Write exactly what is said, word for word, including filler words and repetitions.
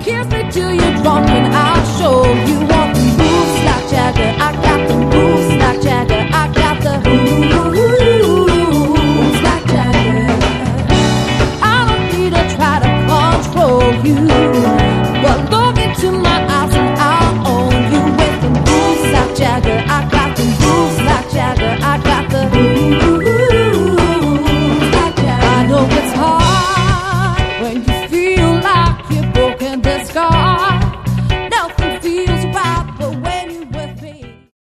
Kiss me till you're drunk and I'll show you